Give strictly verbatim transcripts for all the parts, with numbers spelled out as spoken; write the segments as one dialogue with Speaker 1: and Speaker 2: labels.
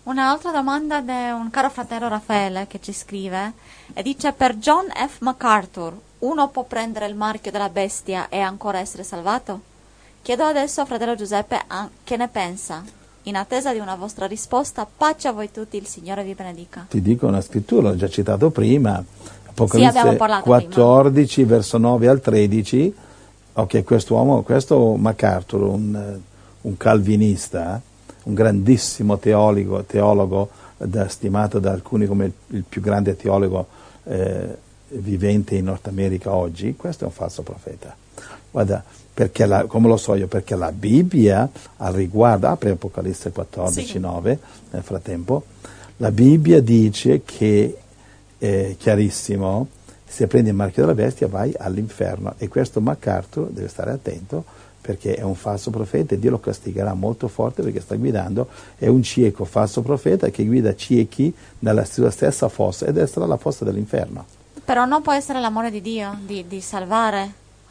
Speaker 1: Un'altra domanda di un caro fratello Raffaele che ci scrive e dice: per John F. MacArthur uno può prendere il marchio della bestia e ancora essere salvato? Chiedo adesso a fratello Giuseppe ah, che ne pensa. In attesa di una vostra risposta, pace a voi tutti, il Signore vi benedica.
Speaker 2: Ti dico una scrittura, l'ho già citato prima, Apocalisse
Speaker 1: sì,
Speaker 2: quattordici, prima. Verso nove al tredici. Ok, quest'uomo, questo MacArthur, un, un calvinista, un grandissimo teologo, teologo da, stimato da alcuni come il, il più grande teologo eh, vivente in Nord America oggi, questo è un falso profeta. Guarda, perché la, come lo so io? Perché la Bibbia al riguardo, apre Apocalisse quattordici, nove, sì. Nel frattempo, la Bibbia dice che, è chiarissimo, se prendi il marchio della bestia vai all'inferno, e questo MacArthur deve stare attento perché è un falso profeta e Dio lo castigherà molto forte perché sta guidando, è un cieco falso profeta che guida ciechi nella sua stessa fossa, ed sarà la fossa dell'inferno.
Speaker 1: Però non può essere l'amore di Dio, di, di salvare.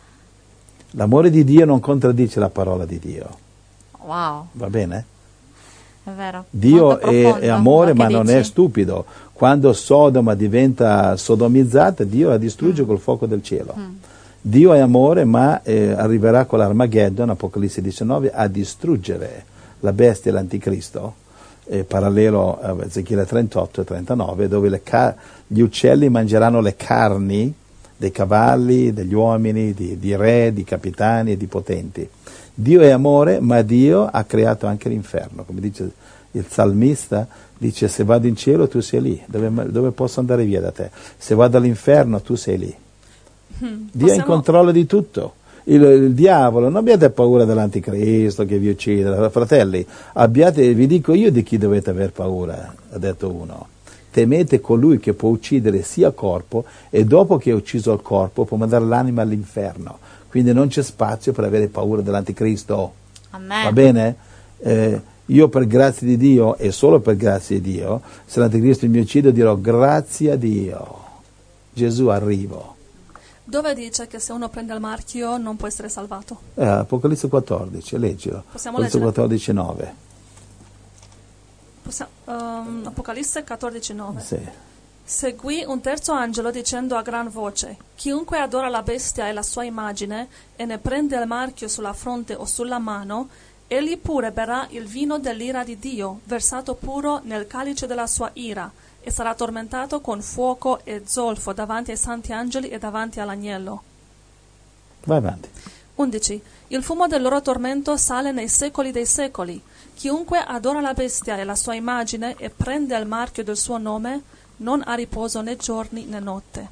Speaker 2: L'amore di Dio non contraddice la parola di Dio.
Speaker 1: Wow.
Speaker 2: Va bene?
Speaker 1: È vero.
Speaker 2: Dio è, è amore, ma non dici? È stupido. Quando Sodoma diventa sodomizzata, Dio la distrugge mm. col fuoco del cielo. Mm. Dio è amore, ma eh, arriverà con l'Armageddon, Apocalisse diciannove, a distruggere la bestia e l'anticristo, eh, parallelo a Ezechiele trentotto e trentanove, dove le ca- gli uccelli mangeranno le carni dei cavalli, degli uomini, di, di re, di capitani e di potenti. Dio è amore, ma Dio ha creato anche l'inferno, come dice il salmista, dice: se vado in cielo tu sei lì, dove, dove posso andare via da te? Se vado all'inferno tu sei lì. Hmm, Dio possiamo... è in controllo di tutto. Il, il diavolo, non abbiate paura dell'anticristo che vi uccide, fratelli, abbiate, vi dico io di chi dovete aver paura, ha detto uno. Temete colui che può uccidere sia corpo e dopo che ha ucciso il corpo può mandare l'anima all'inferno. Quindi non c'è spazio per avere paura dell'anticristo.
Speaker 1: Amen.
Speaker 2: Va bene? Eh, io per grazia di Dio e solo per grazia di Dio, se l'anticristo mi uccide dirò grazie a Dio. Gesù arrivo.
Speaker 3: Dove dice che se uno prende il marchio non può essere salvato?
Speaker 2: Eh, Apocalisse quattordici, leggilo.
Speaker 3: Possiamo
Speaker 2: Apocalisse
Speaker 3: leggere?
Speaker 2: quattordici, nove.
Speaker 3: Possiamo, um, Apocalisse quattordici, nove.
Speaker 2: Sì.
Speaker 3: Seguì un terzo angelo dicendo a gran voce: chiunque adora la bestia e la sua immagine e ne prende il marchio sulla fronte o sulla mano, egli pure berrà il vino dell'ira di Dio, versato puro nel calice della sua ira, e sarà tormentato con fuoco e zolfo davanti ai santi angeli e davanti all'agnello.
Speaker 2: Vai avanti.
Speaker 3: undici. Il fumo del loro tormento sale nei secoli dei secoli. Chiunque adora la bestia e la sua immagine e prende il marchio del suo nome non ha riposo né giorni né notte.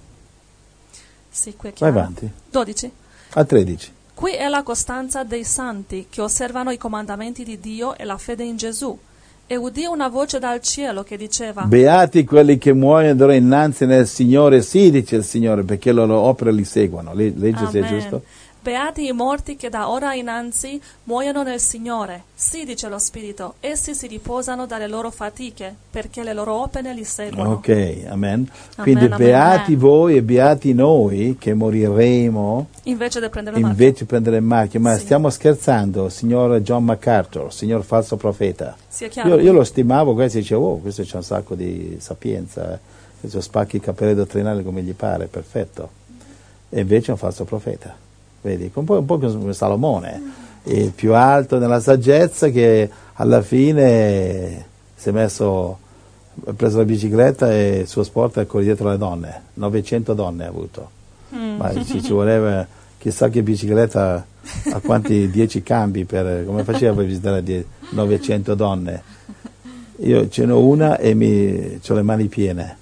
Speaker 3: Sì, qui è chiaro.
Speaker 2: Vai avanti.
Speaker 3: dodici.
Speaker 2: A tredici.
Speaker 3: Qui è la costanza dei santi che osservano i comandamenti di Dio e la fede in Gesù. E udì una voce dal cielo che diceva:
Speaker 2: beati quelli che muoiono d'ora innanzi nel Signore, sì, dice il Signore, perché le loro opere li seguono. Leggi se è giusto.
Speaker 3: Beati i morti che da ora innanzi muoiono nel Signore. Sì, dice lo Spirito, essi si riposano dalle loro fatiche, perché le loro opere li seguono.
Speaker 2: Ok, amen. Quindi
Speaker 3: amen,
Speaker 2: beati
Speaker 3: amen.
Speaker 2: voi e beati noi che moriremo
Speaker 3: invece di prendere il marchio.
Speaker 2: Invece di prendere il marchio. Ma
Speaker 3: sì.
Speaker 2: stiamo scherzando, signor John MacArthur, signor falso profeta.
Speaker 3: Sì, è chiaro.
Speaker 2: Io, io lo stimavo, questo dicevo, oh, questo c'ha un sacco di sapienza, questo spacchi i capelli dottrinali come gli pare, perfetto. E invece è un falso profeta. Vedi, un po', un po' come Salomone, il più alto nella saggezza, che alla fine si è messo, ha preso la bicicletta e il suo sport è correre dietro le donne, novecento donne ha avuto, mm. ma ci, ci voleva chissà che bicicletta, a quanti dieci cambi, per, come faceva per visitare novecento donne? Io ce n'ho una e mi, ho le mani piene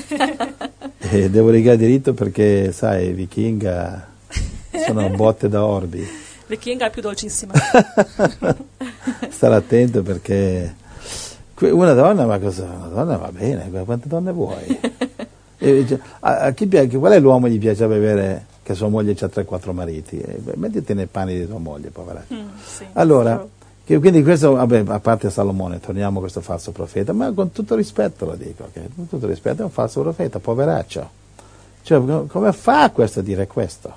Speaker 2: e devo rigare diritto perché sai, vichinga sono botte da orbi.
Speaker 3: Vichinga è più dolcissima.
Speaker 2: Stare attento perché una donna, ma cosa? Una donna va bene, quante donne vuoi? E, a, a chi piace, qual è l'uomo che gli piace avere che sua moglie ha tre quattro mariti? E, mettiti nei panni di tua moglie, poveraccia. Mm, sì, allora, che, quindi questo, vabbè, a parte Salomone, torniamo a questo falso profeta, ma con tutto rispetto lo dico, okay? Con tutto rispetto è un falso profeta, poveraccio. Cioè, come fa questo a dire questo?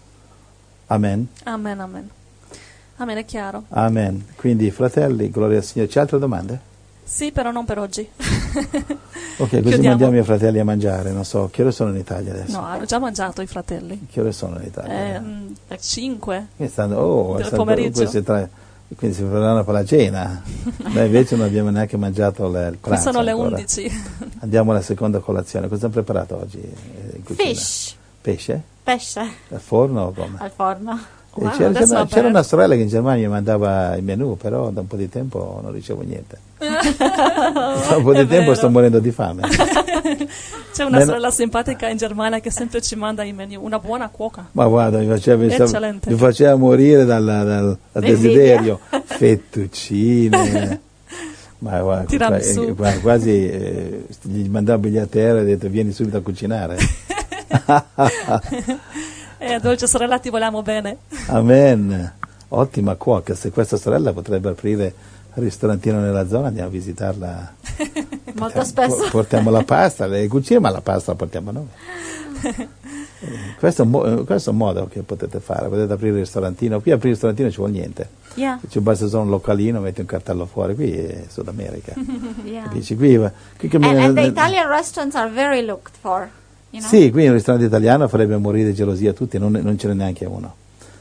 Speaker 2: Amen.
Speaker 3: Amen, amen. Amen, è chiaro.
Speaker 2: Amen. Quindi, fratelli, gloria al Signore. C'è altre domande?
Speaker 3: Sì, però non per oggi.
Speaker 2: Ok, così
Speaker 3: Chiudiamo.
Speaker 2: mandiamo i fratelli a mangiare, non so, che ore sono in Italia adesso?
Speaker 3: No, hanno già mangiato i fratelli.
Speaker 2: Che ore sono in Italia?
Speaker 3: Eh, mm, cinque
Speaker 2: Stanno, oh,
Speaker 3: del
Speaker 2: stanno,
Speaker 3: pomeriggio.
Speaker 2: Tra, quindi si prepareranno per la cena. Noi invece non abbiamo neanche mangiato le, il pranzo.
Speaker 3: Qui sono le
Speaker 2: ancora.
Speaker 3: undici.
Speaker 2: Andiamo alla seconda colazione. Cosa hanno preparato oggi in cucina?
Speaker 1: Fish.
Speaker 2: Pesce?
Speaker 1: Pesce.
Speaker 2: Al forno o come?
Speaker 1: Al forno.
Speaker 2: E
Speaker 3: Wow,
Speaker 2: c'era,
Speaker 3: adesso
Speaker 2: c'era,
Speaker 3: ho
Speaker 2: c'era
Speaker 3: aperto.
Speaker 2: una sorella che in Germania mi mandava il menù, però da un po' di tempo non ricevo niente. Da un po' di
Speaker 3: È
Speaker 2: tempo
Speaker 3: vero.
Speaker 2: sto morendo di fame.
Speaker 3: C'è una
Speaker 2: Meno-
Speaker 3: sorella simpatica in Germania che sempre ci manda i menu, una buona cuoca.
Speaker 2: Ma guarda, mi faceva, mi stava-
Speaker 3: Eccellente.
Speaker 2: mi faceva morire dal, dal- dal desiderio. Fettuccine. Ma guarda,
Speaker 3: Tiramisù.
Speaker 2: qua- quasi eh, gli mandavo biglietti aereo e ho detto vieni subito a cucinare.
Speaker 3: Eh, dolce sorella, ti vogliamo bene.
Speaker 2: Amen. Ottima cuoca, se questa sorella potrebbe aprire un ristorantino nella zona, andiamo a visitarla.
Speaker 1: Molto
Speaker 2: Portiamo-
Speaker 1: spesso.
Speaker 2: Portiamo la pasta, le cucine, ma la pasta la portiamo noi. Eh, Questo è, un mo- questo è un modo che potete fare, potete aprire il ristorantino. Qui aprire il ristorantino ci vuole niente,
Speaker 1: Yeah.
Speaker 2: ci basta solo un localino, metti un cartello fuori, qui è Sud America.
Speaker 1: Yeah.
Speaker 2: Capisci? Qui, qui che mi-
Speaker 1: And, and the Italian restaurants are very looked for. You know?
Speaker 2: Sì, qui in un ristorante italiano farebbe morire di gelosia tutti, non, non ce n'è neanche uno.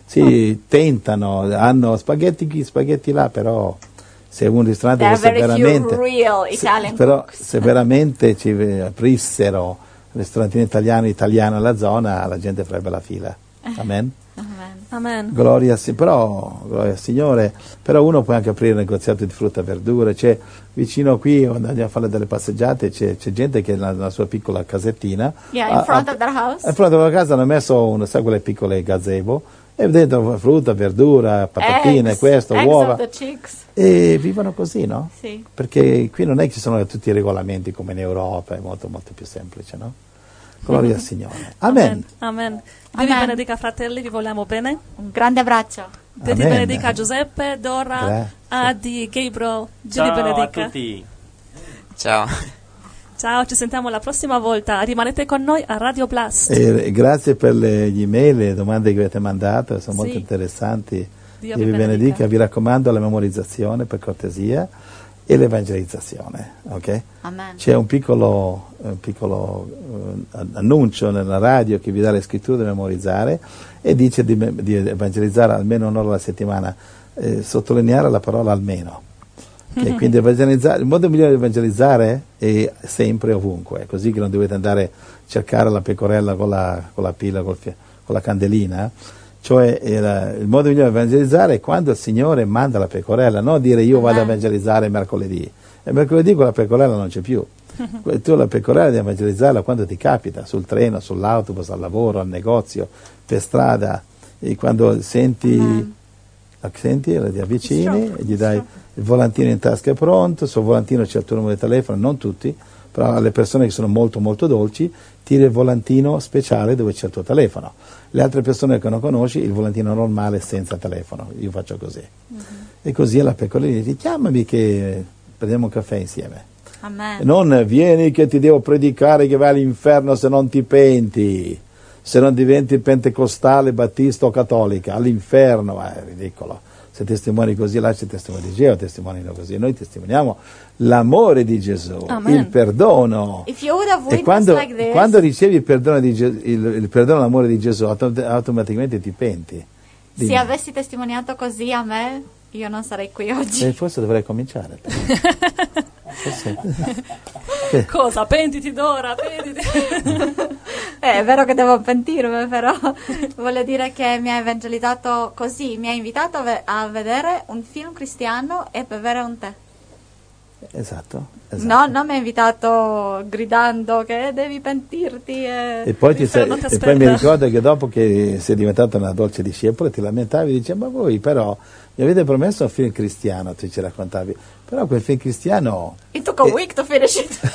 Speaker 2: Sì, tentano, hanno spaghetti qui, spaghetti là, però se un ristorante
Speaker 1: There are
Speaker 2: fosse
Speaker 1: very few
Speaker 2: veramente,
Speaker 1: real
Speaker 2: se-
Speaker 1: Italian
Speaker 2: però
Speaker 1: cooks.
Speaker 2: se veramente ci aprissero un ristorantino italiano italiano alla zona, la gente farebbe la fila. Amen.
Speaker 1: Amen.
Speaker 3: Amen.
Speaker 2: Gloria, sì, però, gloria al Signore, però uno può anche aprire un negoziato di frutta e verdure, c'è vicino qui, quando andiamo a fare delle passeggiate, c'è, c'è gente che nella sua piccola casettina,
Speaker 1: Yeah, in
Speaker 2: ha-
Speaker 1: front
Speaker 2: ha-
Speaker 1: of their house.
Speaker 2: in fronte alla casa hanno messo, una, sai, quelle piccole gazebo, e dentro frutta, verdura, patatine,
Speaker 1: Eggs,
Speaker 2: questo,
Speaker 1: eggs
Speaker 2: uova,
Speaker 1: of the chicks.
Speaker 2: e vivono così, no?
Speaker 1: Sì.
Speaker 2: Perché qui non è che ci sono tutti i regolamenti come in Europa, è molto molto più semplice, no? Gloria al Signore. Amen.
Speaker 3: Amen. Dio vi
Speaker 1: Amen.
Speaker 3: benedica, fratelli, vi vogliamo bene.
Speaker 1: Un grande abbraccio.
Speaker 3: Dio ti
Speaker 2: Amen.
Speaker 3: benedica Giuseppe, Dora,
Speaker 2: Grazie.
Speaker 3: Adi, Gabriel. Dio ti
Speaker 4: Ciao a
Speaker 3: benedica.
Speaker 4: tutti. Ciao.
Speaker 3: Ciao, ci sentiamo la prossima volta. Rimanete con noi a Radio Blast.
Speaker 2: E grazie per le, gli email, le domande che avete mandato, sono
Speaker 3: Sì.
Speaker 2: molto interessanti.
Speaker 3: Dio
Speaker 2: Dio
Speaker 3: vi
Speaker 2: vi benedica.
Speaker 3: benedica.
Speaker 2: Vi raccomando la memorizzazione per cortesia e l'evangelizzazione. Ok?
Speaker 1: Amen.
Speaker 2: C'è un piccolo, un piccolo eh, annuncio nella radio che vi dà le scritture da memorizzare e dice di, di evangelizzare almeno un'ora alla settimana, eh, sottolineare la parola almeno. Okay? Quindi evangelizzare, il modo migliore di evangelizzare è sempre ovunque, così che non dovete andare a cercare la pecorella con la, con la pila, col fia- con la candelina. Cioè il, il modo migliore di evangelizzare è quando il Signore manda la pecorella, non dire io vado a
Speaker 1: Amen.
Speaker 2: evangelizzare mercoledì. E mercoledì quella pecorella non c'è più. Tu la pecorella devi evangelizzarla quando ti capita, sul treno, sull'autobus, al lavoro, al negozio, per strada, e quando senti,
Speaker 1: Amen.
Speaker 2: la senti, la ti avvicini
Speaker 1: Stroke,
Speaker 2: e gli dai
Speaker 1: stroke.
Speaker 2: il volantino in tasca è pronto, sul volantino c'è il tuo numero di telefono, non tutti, però alle persone che sono molto molto dolci tiri il volantino speciale dove c'è il tuo telefono. Le altre persone che non conosci, il volantino normale senza telefono, io faccio così.
Speaker 1: Mhm.
Speaker 2: E così alla pecorella dici chiamami che prendiamo un caffè insieme.
Speaker 1: Amen.
Speaker 2: E non vieni che ti devo predicare che vai all'inferno se non ti penti, se non diventi pentecostale, battista o cattolica, all'inferno, ma è ridicolo. Se testimoni così, là c'è testimoni di Geo, testimonino così. Noi testimoniamo l'amore di Gesù,
Speaker 3: Amen.
Speaker 2: il perdono.
Speaker 1: If you would have
Speaker 2: E
Speaker 1: witnessed
Speaker 2: quando,
Speaker 1: like this,
Speaker 2: quando ricevi il perdono, di Gesù, il, il perdono e l'amore di Gesù, autom- automaticamente ti penti. Dimmi.
Speaker 1: se avessi testimoniato così a me, io non sarei qui oggi.
Speaker 2: Eh, forse dovrei cominciare. Forse- Eh,
Speaker 3: Cosa? Pentiti Dora, pentiti.
Speaker 1: Eh, è vero che devo pentirmi, però voglio dire che mi ha evangelizzato così, mi ha invitato a, ve- a vedere un film cristiano e bere un tè.
Speaker 2: esatto. esatto.
Speaker 1: No, non mi ha invitato gridando che devi pentirti. E...
Speaker 2: E poi, ti sei-
Speaker 3: L'inferno ti
Speaker 2: e poi mi
Speaker 3: aspetta.
Speaker 2: ricordo che dopo che sei diventata una dolce discepola ti lamentavi e dicevi ma voi però mi avete promesso un film cristiano, tu ci raccontavi, però quel film cristiano
Speaker 1: It took a
Speaker 2: Eh.
Speaker 1: week to finish it.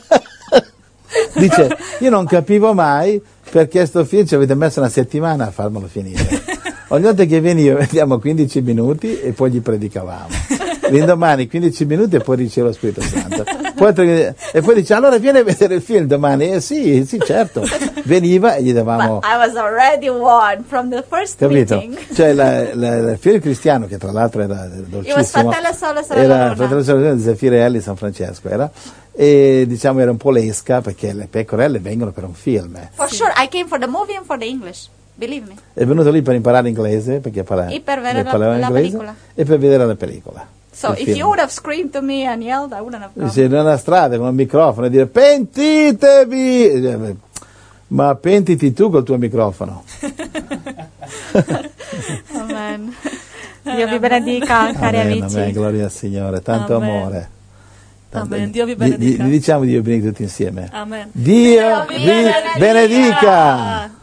Speaker 2: dice io non capivo mai perché sto film ci avete messo una settimana a farmelo finire. Ogni volta che veniva vediamo quindici minuti e poi gli predicavamo. L'indomani quindici minuti e poi riceve lo Spirito Santo. Poi, e poi dice, allora vieni a vedere il film domani. Eh, sì, sì, certo. Veniva e gli davamo...
Speaker 1: But I was already one from the first
Speaker 2: capito?
Speaker 1: meeting.
Speaker 2: Cioè la, la, il film cristiano, che tra l'altro era dolcissimo,
Speaker 1: Fratello Sole e Sorella
Speaker 2: era
Speaker 1: Luna.
Speaker 2: Fratello Sole di Zeffirelli San Francesco, era, e diciamo era un po' lesca, perché le pecorelle vengono per un film. eh.
Speaker 1: For sure, I came for the movie and for the English. Believe me.
Speaker 2: È venuto lì per imparare inglese, perché parla,
Speaker 1: E per vedere
Speaker 2: lei parlava
Speaker 1: la- la
Speaker 2: inglese,
Speaker 1: pellicola.
Speaker 2: e per vedere la pellicola.
Speaker 1: So
Speaker 2: il
Speaker 1: if
Speaker 2: film.
Speaker 1: you would have screamed to me and yelled, I wouldn't have come.
Speaker 2: Dice, nella strada con un microfono e dire pentitevi, ma pentiti tu col tuo microfono.
Speaker 1: Amen. Dio vi benedica, cari
Speaker 2: Amen,
Speaker 1: amici.
Speaker 2: amen, gloria al Signore, tanto
Speaker 3: Amen.
Speaker 2: amore. Tanto-
Speaker 3: Amen, Dio vi
Speaker 2: Di- di-
Speaker 3: benedica.
Speaker 2: Diciamo Dio benedica tutti insieme.
Speaker 3: Amen.
Speaker 2: Dio vi benedica.